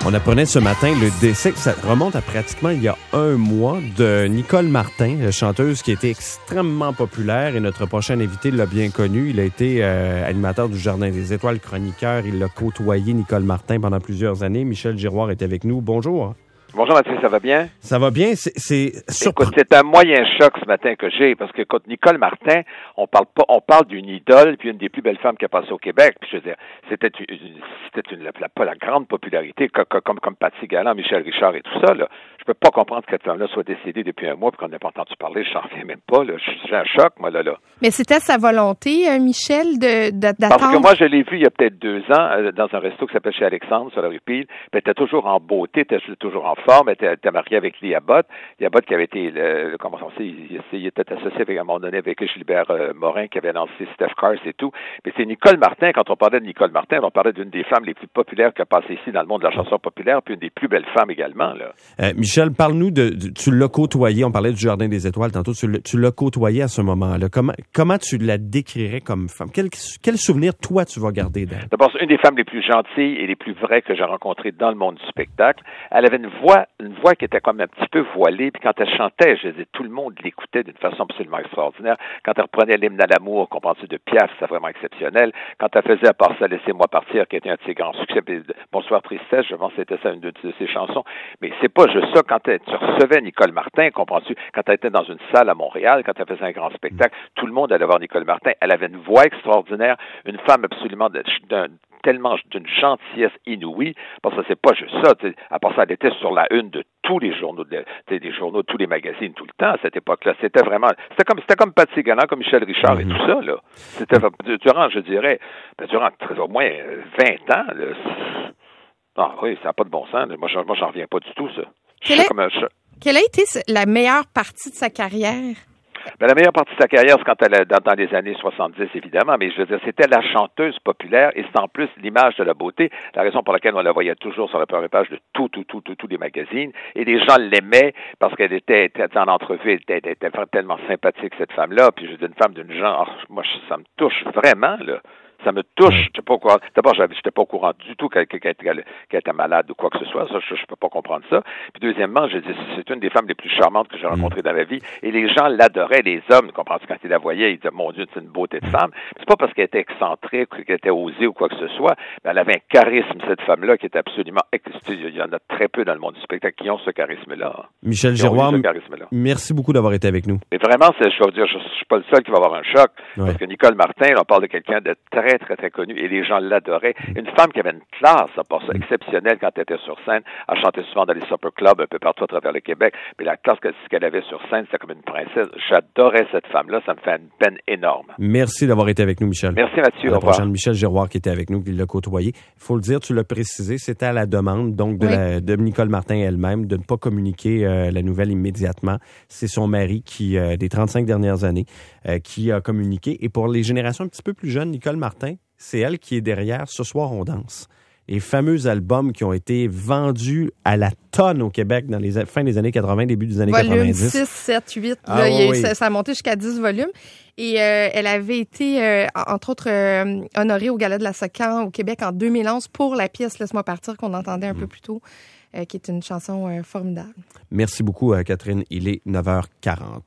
On apprenait ce matin le décès, ça remonte à pratiquement il y a un mois, de Nicole Martin, chanteuse qui était extrêmement populaire et notre prochain invité l'a bien connu. Il a été animateur du Jardin des Étoiles, chroniqueur. Il a côtoyé Nicole Martin pendant plusieurs années. Michel Giroir est avec nous. Bonjour. Bonjour Mathieu, ça va bien? Ça va bien, Écoute, c'est un moyen choc ce matin que j'ai, parce que quand Nicole Martin, on parle d'une idole, puis une des plus belles femmes qui a passé au Québec, puis je veux dire, c'était la grande popularité, comme Patsy Galland, Michel Richard et tout ça, là. Je peux pas comprendre que cette femme-là soit décédée depuis un mois, puis qu'on n'a pas entendu parler, je n'en reviens même pas, là. J'ai un choc, moi, là. Mais c'était sa volonté, Michel, d'attendre? Parce que moi, je l'ai vue il y a peut-être 2 ans, dans un resto qui s'appelle chez Alexandre, sur la rue Peel, puis elle était toujours en beauté, elle était toujours en forme, elle était mariée avec Lee Abbott. Lee Abbott qui avait été, comment on sait, il était associé avec, à un moment donné avec Gilbert Morin, qui avait lancé Steph Cars et tout. Mais c'est Nicole Martin, quand on parlait de Nicole Martin, on parlait d'une des femmes les plus populaires qui a passé ici dans le monde de la chanson populaire, puis une des plus belles femmes également, là. Michel, parle-nous tu l'as côtoyé, on parlait du Jardin des Étoiles tantôt, tu l'as côtoyé à ce moment-là. Comment tu la décrirais comme femme? Quel souvenir, toi, tu vas garder d'elle? D'abord, c'est une des femmes les plus gentilles et les plus vraies que j'ai rencontrées dans le monde du spectacle. Elle avait une voix qui était comme un petit peu voilée, puis quand elle chantait, je disais, tout le monde l'écoutait d'une façon absolument extraordinaire. Quand elle reprenait l'hymne à l'amour, comprends-tu, de Piaf, c'était vraiment exceptionnel. Quand elle faisait à part ça, Laissez-moi partir, qui était un de ses grands succès, Bonsoir Tristesse, je pense que c'était ça, une de ses chansons. Mais c'est pas juste ça, quand tu recevais Nicole Martin, comprends-tu, quand elle était dans une salle à Montréal, quand elle faisait un grand spectacle, tout le monde allait voir Nicole Martin. Elle avait une voix extraordinaire, une femme absolument tellement d'une gentillesse inouïe, parce que c'est pas juste ça, à part ça, elle était sur la une de tous les journaux, des journaux, tous les magazines, tout le temps, à cette époque-là. C'était comme Patsy Galland, comme Michel Richard et tout ça, là. C'était durant, je dirais, durant au moins 20 ans, là. Ah oui, ça n'a pas de bon sens. Moi, j'en reviens pas du tout, ça. Quelle a été la meilleure partie de sa carrière? Ben, la meilleure partie de sa carrière, c'est quand elle est dans les années 70, évidemment, mais je veux dire, c'était la chanteuse populaire et c'est en plus l'image de la beauté, la raison pour laquelle on la voyait toujours sur la première page de tous les magazines, et les gens l'aimaient parce qu'elle était en entrevue, elle était tellement sympathique, cette femme-là, puis je veux dire, une femme d'une genre, moi, ça me touche vraiment, là. Ça me touche. Je sais pas quoi. D'abord, j'étais pas au courant du tout qu'elle était malade ou quoi que ce soit. Ça, je peux pas comprendre ça. Puis deuxièmement, je dis, c'est une des femmes les plus charmantes que j'ai rencontrées dans ma vie. Et les gens l'adoraient, les hommes, comprends-tu, quand ils la voyaient, ils disaient, mon Dieu, c'est une beauté de femme. C'est pas parce qu'elle était excentrique ou qu'elle était osée ou quoi que ce soit, mais elle avait un charisme, cette femme-là, qui était absolument, il y en a très peu dans le monde du spectacle qui ont ce charisme-là. Michel Giroir, merci beaucoup d'avoir été avec nous. Mais vraiment, je veux dire, je suis pas le seul qui va avoir un choc. Ouais. Parce que Nicole Martin, on parle de quelqu'un de très, très, très connu et les gens l'adoraient. Une femme qui avait une classe, à part ça, exceptionnelle quand elle était sur scène. Elle chantait souvent dans les supper clubs un peu partout à travers le Québec. Mais la classe qu'elle avait sur scène, c'était comme une princesse. J'adorais cette femme-là. Ça me fait une peine énorme. Merci d'avoir été avec nous, Michel. Merci, Mathieu. À la prochaine, Michel Giroir qui était avec nous, qui l'a côtoyé. Il faut le dire, tu l'as précisé, c'était à la demande donc de Nicole Martin elle-même de ne pas communiquer la nouvelle immédiatement. C'est son mari qui, des 35 dernières années, qui a communiqué. Et pour les générations un petit peu plus jeunes, Nicole Martin, c'est elle qui est derrière Ce soir on danse. Les fameux albums qui ont été vendus à la tonne au Québec dans les fin des années 80, début des années 90. Volume 6, 7, 8. Ça a monté jusqu'à 10 volumes. Et elle avait été, entre autres, honorée au Gala de la Socan au Québec en 2011 pour la pièce Laisse-moi partir qu'on entendait un peu plus tôt, qui est une chanson formidable. Merci beaucoup, Catherine. Il est 9h40.